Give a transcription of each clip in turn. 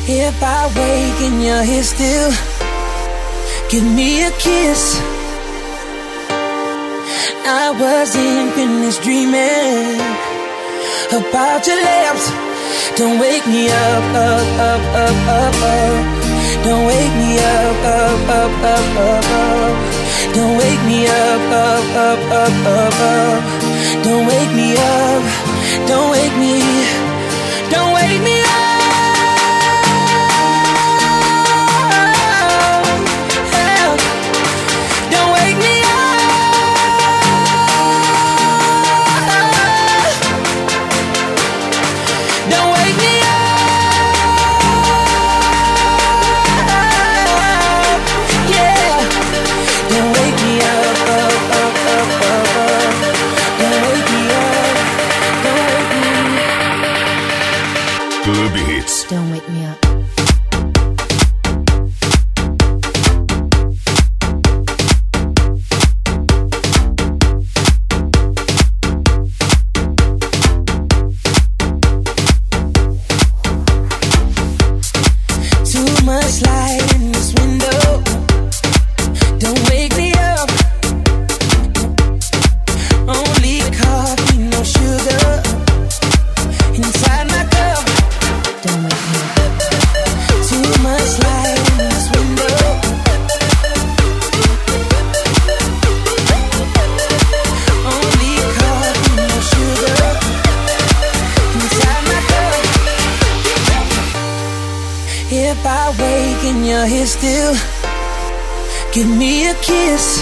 If I wake and you're here still, give me a kiss. I wasn't finished dreaming about your lips. Don't wake me up, up, up, up, up, up. Don't wake me up, up, up, up, up, up. Don't wake me up, up, up, up, up, up. Don't wake me up, don't wake me, don't wake me up. Don't wake me up. Too much light in this window. Don't wake me up. Only coffee, no sugar inside my cup. Don't wake me up. Too much light in this window. Only coffee, no sugar inside my cup. If I wake and you're here still, give me a kiss.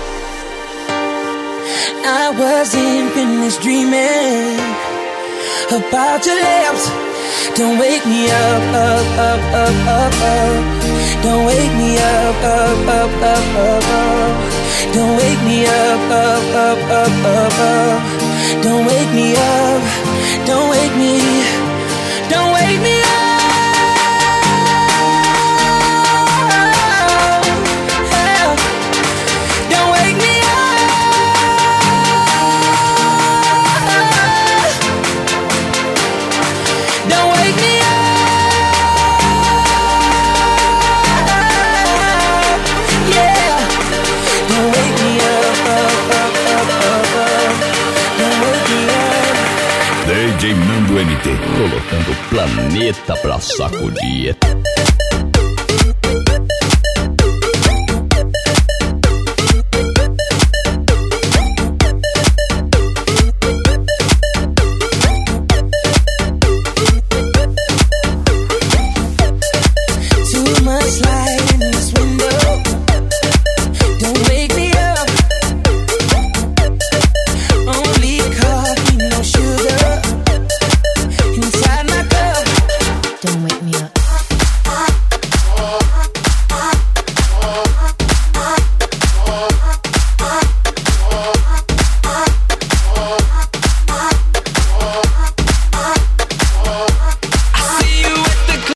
I wasn't finished dreaming about your lips. Don't wake me up, up, up, up, up, up. Don't wake me up, up, up, up, up, up. Don't wake me up, up, up, up, up, up. Don't wake me up, don't wake me, don't wake me up. Don't wake me up. Don't wake me up. Yeah. Don't wake me up, up, up, up, up, up. Don't wake me up. DJ Nando MT, colocando o planeta pra sacudir.